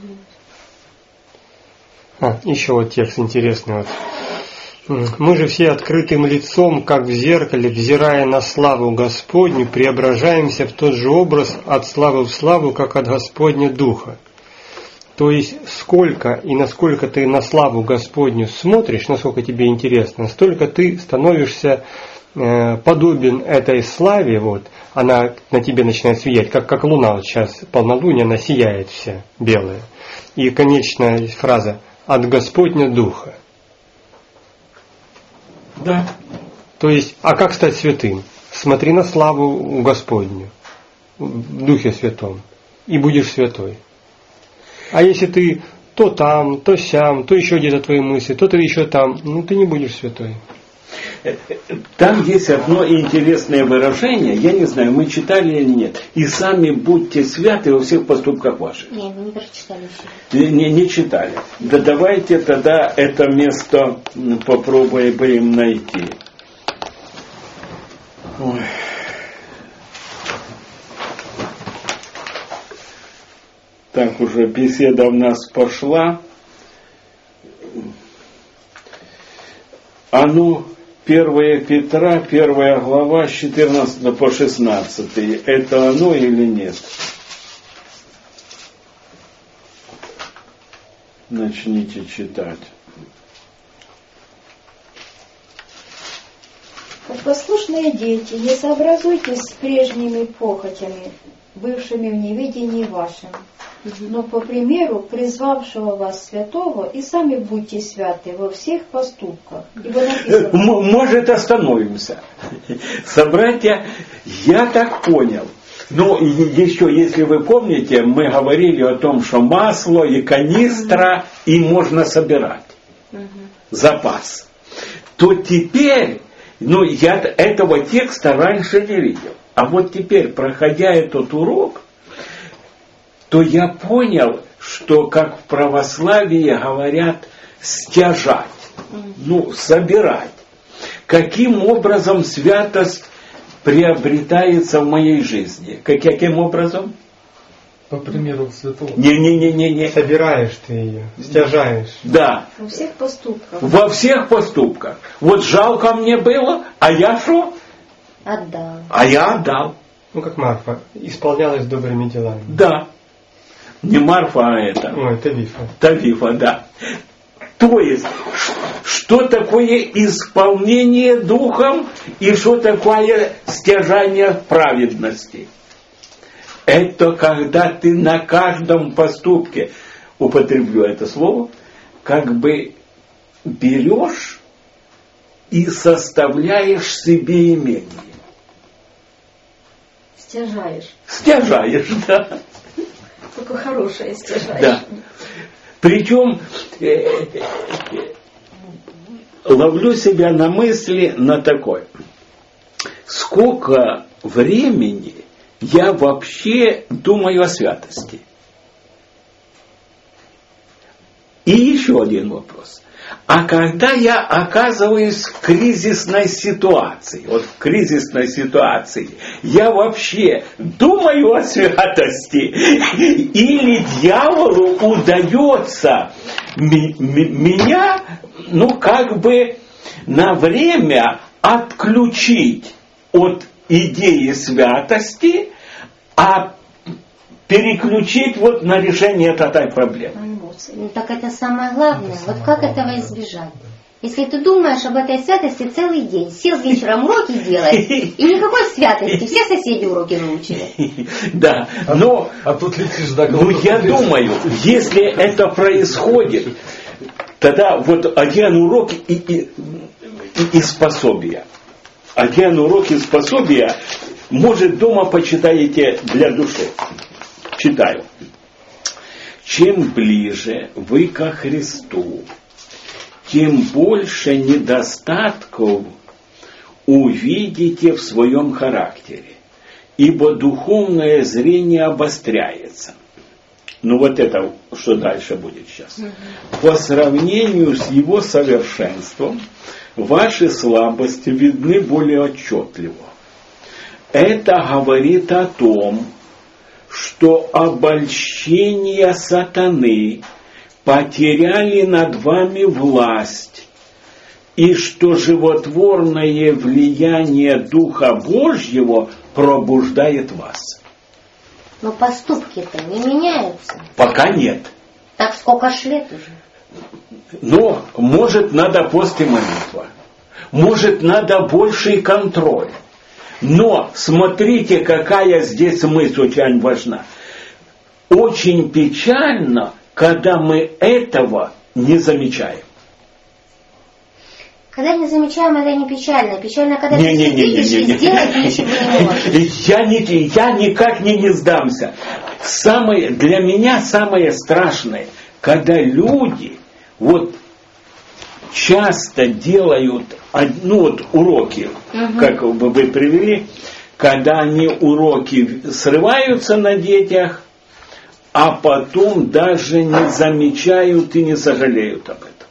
Еще вот текст интересный. Мы же все открытым лицом, как в зеркале, взирая на славу Господню, преображаемся в тот же образ от славы в славу, как от Господня Духа. То есть, сколько и насколько ты на славу Господню смотришь, насколько тебе интересно, настолько ты становишься подобен этой славе, она на тебе начинает сиять, как луна, сейчас полнолуние, она сияет вся белая. И конечная фраза: от Господня Духа. Да. То есть, а как стать святым? Смотри на славу Господню, в Духе Святом, и будешь святой. А если ты то там, то сям, то еще где-то твои мысли, то ты еще там, ну ты не будешь святой. Там есть одно интересное выражение, я не знаю, мы читали или нет. И сами будьте святы во всех поступках ваших. Нет, мы не прочитали еще. Не читали. Да давайте тогда это место попробуем найти. Ой. Так уже беседа у нас пошла. А ну, 1 Петра, 1 глава, с 14 по 16. Это оно или нет? Начните читать. Как послушные дети, не сообразуйтесь с прежними похотями, бывшими в неведении вашем, но по примеру призвавшего вас святого, и сами будьте святы во всех поступках. Ибо написано... Может, остановимся. Собратья, я так понял. Ну, еще, если вы помните, мы говорили о том, что масло и канистра, и можно собирать. Запас. То теперь, ну, я этого текста раньше не видел. А вот теперь, проходя этот урок, то я понял, что как в православии говорят стяжать, ну, собирать. Каким образом святость приобретается в моей жизни? Каким образом? По примеру святого. Не. Собираешь ты ее, стяжаешь. Да. Во всех поступках. Во всех поступках. Вот жалко мне было, а я что? Отдал. А я отдал. Ну, как Марфа, исполнялась добрыми делами. Да. Не Марфа, а это. Ой, Тавифа. Тавифа, да. То есть, что такое исполнение духом и что такое стяжание праведности? Это когда ты на каждом поступке, употреблю это слово, как бы берешь и составляешь себе имение. Стяжаешь. Стяжаешь, да. Только хорошее стяжаешь. Да. Причем ловлю себя на мысли на такой. Сколько времени я вообще думаю о святости? И еще один вопрос. А когда я оказываюсь в кризисной ситуации, вот в кризисной ситуации, я вообще думаю о святости? Или дьяволу удается меня, ну, как бы на время отключить от идеи святости, а переключить вот на решение этой проблемы? Ну, так это самое главное. Вот как этого избежать? Если ты думаешь об этой святости целый день, сел вечером уроки делать, и никакой святости, все соседи уроки выучили. Да, но а тут летишь до ну, я думаю, если это происходит, тогда вот один урок и способия. Один урок и способия, может, дома почитаете для души. Читаю. Чем ближе вы ко Христу, тем больше недостатков увидите в своем характере, ибо духовное зрение обостряется. Ну вот это, что дальше будет сейчас. По сравнению с его совершенством, ваши слабости видны более отчетливо. Это говорит о том, что обольщения сатаны потеряли над вами власть, и что животворное влияние Духа Божьего пробуждает вас. Но поступки-то не меняются. Пока нет. Так сколько ж лет уже? Но, может, надо пост и молитва. Может, надо больший контроль. Но смотрите, какая здесь мысль очень важна. Очень печально, когда мы этого не замечаем. Когда не замечаем, это не печально. Печально, когда ты видишь и сделать ничего не можешь. Я никак не сдамся. Для меня самое страшное, когда люди вот часто делают уроки, как вы привели, когда они уроки срываются на детях, а потом даже не замечают и не сожалеют об этом.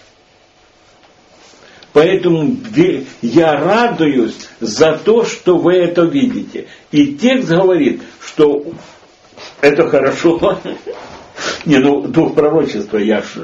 Поэтому я радуюсь за то, что вы это видите. И текст говорит, что это хорошо. Дух пророчества,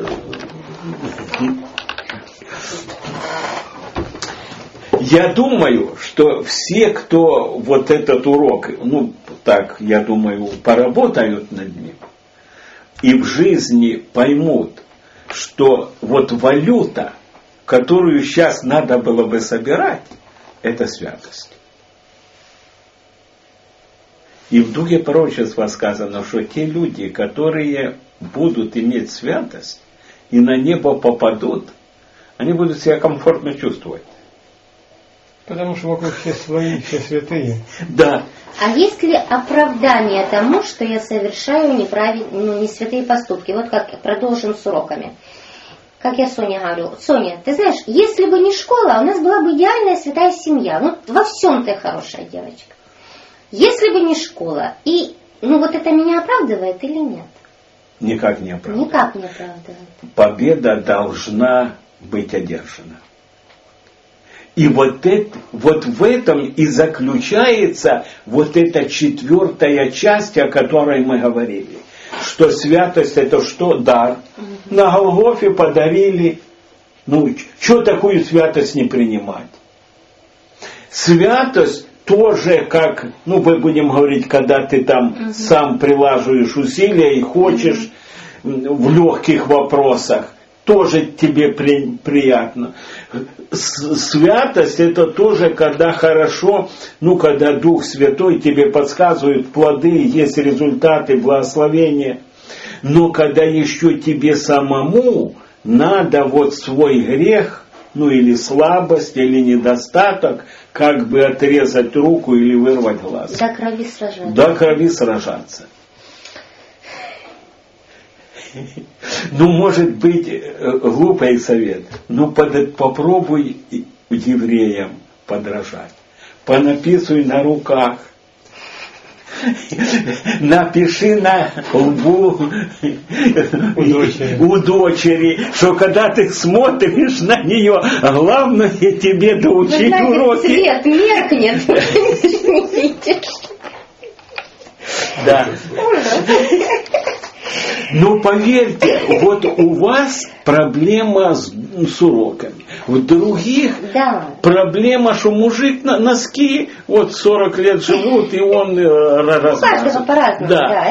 Я думаю, что все, кто вот этот урок, я думаю, поработают над ним, и в жизни поймут, что вот валюта, которую сейчас надо было бы собирать, это святость. И в духе пророчества сказано, что те люди, которые будут иметь святость и на небо попадут, они будут себя комфортно чувствовать. Потому что вокруг все свои, все святые. Да. А есть ли оправдание тому, что я совершаю не святые поступки? Вот как продолжим с уроками. Как я Соне говорю, Соня, ты знаешь, если бы не школа, у нас была бы идеальная святая семья. Во всем ты хорошая девочка. Если бы не школа, и вот это меня оправдывает или нет? Никак не оправдывает. Никак не оправдывает. Победа должна быть одержана. И вот в этом и заключается вот эта 4-я часть, о которой мы говорили. Что святость это что? Дар. На Голгофе подарили. Что такую святость не принимать? Святость тоже как, мы будем говорить, когда ты там сам прилаживаешь усилия и хочешь в легких вопросах, тоже тебе приятно. Святость это тоже, когда хорошо, когда Дух Святой тебе подсказывает плоды, есть результаты, благословения. Но когда еще тебе самому надо свой грех, или слабость, или недостаток, как бы отрезать руку или вырвать глаз. До крови сражаться. До крови сражаться. Может быть, глупый совет, попробуй евреям подражать. Понаписывай на руках. Напиши на лбу у дочери, что когда ты смотришь на нее, главное тебе доучить уроки. Свет меркнет. Да. Поверьте, у вас проблема с уроками. В других проблема, что мужик носки 40 лет живут, и он каждого по-разному.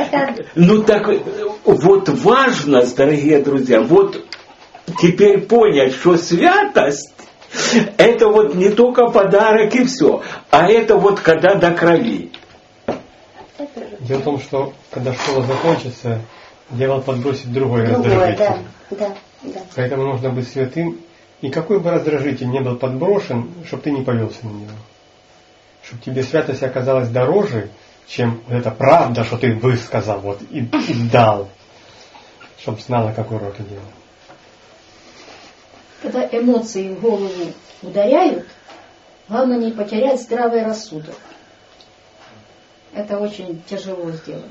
Важность, дорогие друзья, теперь понять, что святость это не только подарок и все, а это когда до крови. Дело в том, что когда школа закончится, дьявол подбросит другой раздражитель. Да. Поэтому нужно быть святым. И какой бы раздражитель не был подброшен, чтобы ты не повелся на него. Чтобы тебе святость оказалась дороже, чем эта правда, что ты высказал и дал. Чтобы знала, как уроки делать. Когда эмоции в голову ударяют, главное не потерять здравый рассудок. Это очень тяжело сделать.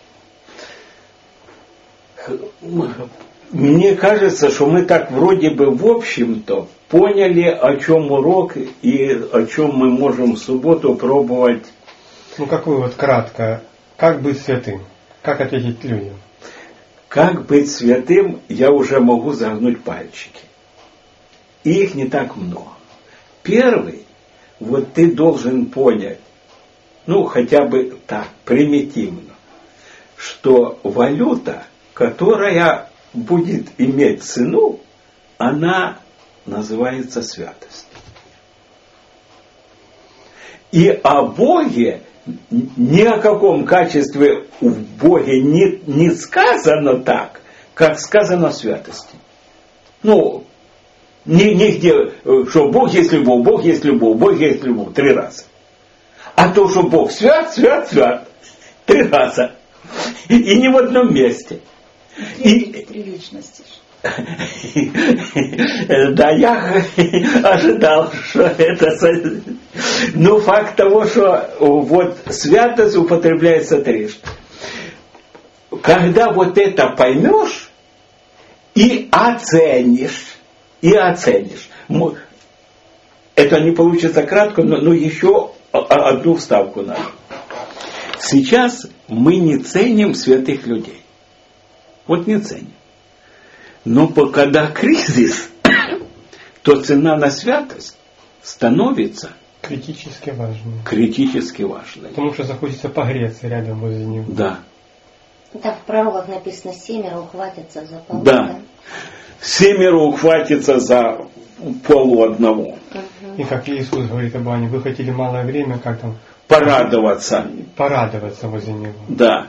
Мне кажется, что мы так вроде бы в общем-то поняли, о чем урок и о чем мы можем в субботу пробовать. Какой кратко, как быть святым? Как ответить людям? Как быть святым, я уже могу загнуть пальчики. И их не так много. Первый, ты должен понять, хотя бы так, примитивно, что валюта, которая будет иметь цену, она называется святость. И о Боге, ни о каком качестве в Боге не сказано так, как сказано о святости. Ну, нигде, что Бог есть любовь, Бог есть любовь, Бог есть любовь. 3 раза. А то, что Бог свят, свят, свят. 3 раза. И не в одном месте. 3 личности. Да, я ожидал, что это... Но факт того, что вот святость употребляется 3. Когда вот это поймешь и оценишь, это не получится кратко, но еще одну вставку надо. Сейчас мы не ценим святых людей. Вот не ценим. Но когда кризис, то цена на святость становится критически важной. Потому что захочется погреться рядом возле него. Да. Так в пророках написано: 7 ухватятся за полу. Да. 7 ухватятся за полу одного. И как Иисус говорит об Ане, вы хотели малое время, как там? Порадоваться возле него. Да.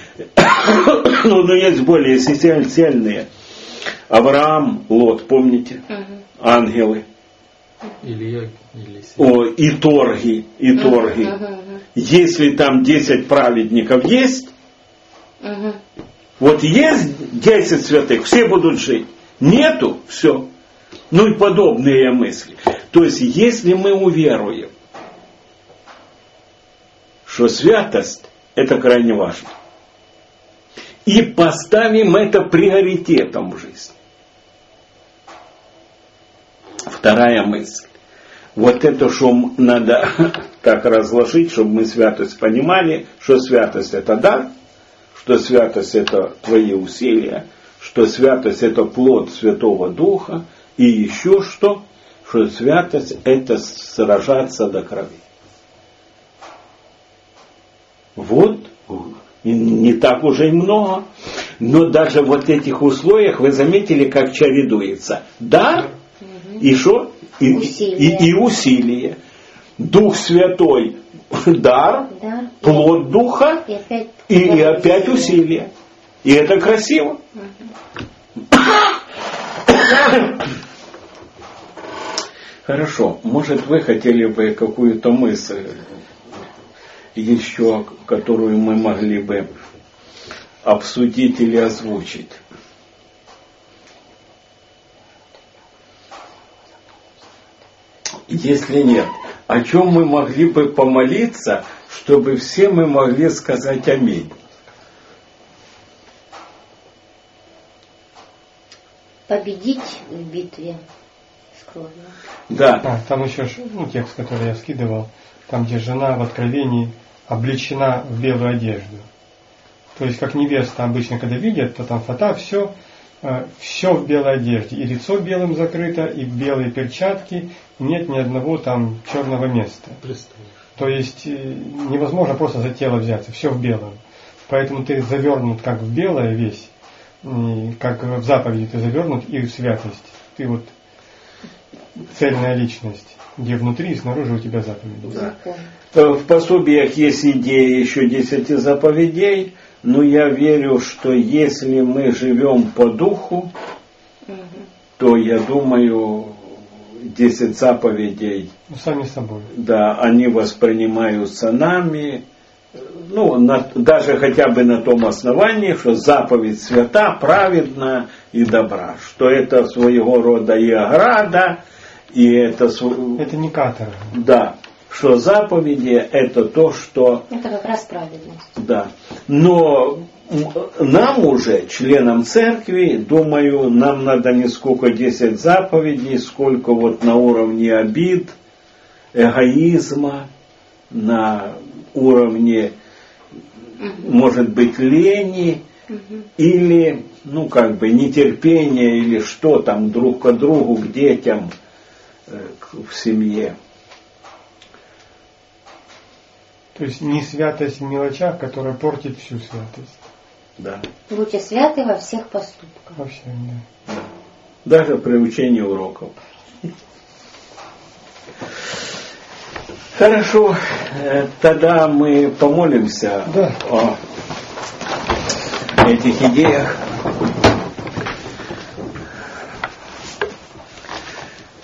Но есть более сильные. Авраам, Лот, помните? Ангелы. Илья. И торги. Если там 10 праведников есть, вот есть 10 святых, все будут жить. Нету, все. Ну и подобные мысли. То есть, если мы уверуем, что святость это крайне важно, и поставим это приоритетом в жизни. Вторая мысль. Вот это, что надо так разложить, чтобы мы святость понимали, что святость это дар, что святость это твои усилия, что святость это плод Святого Духа, и еще что святость это сражаться до крови. Вот, и не так уже и много, но даже в вот этих условиях вы заметили, как чередуется дар и что? И усилие. Дух Святой дар, плод Духа и опять усилие. И это красиво. Хорошо, может вы хотели бы какую-то мысль еще, которую мы могли бы обсудить или озвучить? Если нет, о чем мы могли бы помолиться, чтобы все мы могли сказать аминь? Победить в битве с кровью. Да. Там еще текст, который я скидывал, там, где жена в Откровении облечена в белую одежду. То есть, как невеста обычно, когда видят, то там фата, все в белой одежде. И лицо белым закрыто, и белые перчатки, нет ни одного там черного места. То есть, невозможно просто за тело взяться, все в белом. Поэтому ты завернут как в белое весь, и как в заповеди ты завернут и в святость. Ты вот цельная личность, где внутри и снаружи у тебя заповеди. Да. В пособиях есть идея еще 10 заповедей, но я верю, что если мы живем по духу, то я думаю, 10 заповедей, сами собой. Да, они воспринимаются нами, даже хотя бы на том основании, что заповедь свята, праведна и добра, что это своего рода и ограда, и это не каторга. Да, что заповеди это то, что... Это как раз праведность. Да, но нам уже, членам церкви, думаю, нам надо не сколько 10 заповедей, сколько вот на уровне обид, эгоизма, на уровне, может быть, лени, или, нетерпения, или что там, друг к другу, к детям, в семье. То есть не святость в мелочах, которая портит всю святость. Да. Будьте святы во всех поступках. Во всем, да. Даже при учении уроков. Хорошо, тогда мы помолимся о этих идеях.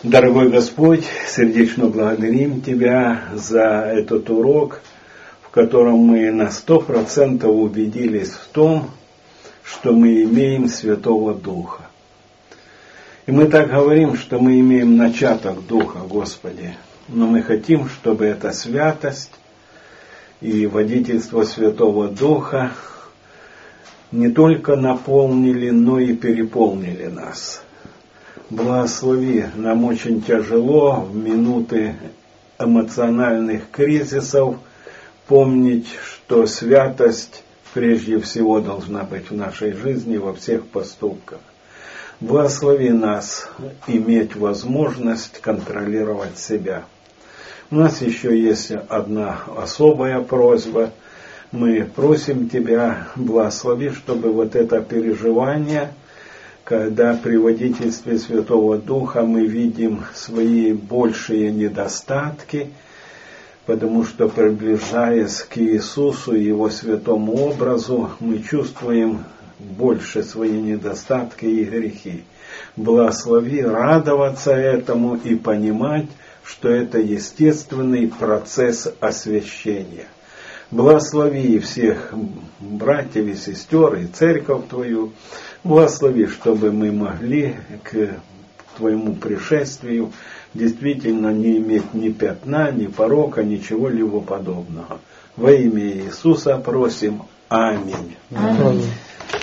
Дорогой Господь, сердечно благодарим Тебя за этот урок, в котором мы на 100% убедились в том, что мы имеем Святого Духа. И мы так говорим, что мы имеем начаток Духа, Господи, но мы хотим, чтобы эта святость и водительство Святого Духа не только наполнили, но и переполнили нас. Благослови, нам очень тяжело в минуты эмоциональных кризисов помнить, что святость прежде всего должна быть в нашей жизни во всех поступках. Благослови нас иметь возможность контролировать себя. У нас еще есть одна особая просьба. Мы просим Тебя, благослови, чтобы вот это переживание, когда при водительстве Святого Духа мы видим свои большие недостатки, потому что, приближаясь к Иисусу и Его святому образу, мы чувствуем больше свои недостатки и грехи. Благослови радоваться этому и понимать, что это естественный процесс освящения. Благослови всех братьев и сестер и церковь Твою. Благослови, чтобы мы могли к Твоему пришествию действительно не иметь ни пятна, ни порока, ничего-либо подобного. Во имя Иисуса просим. Аминь. Аминь.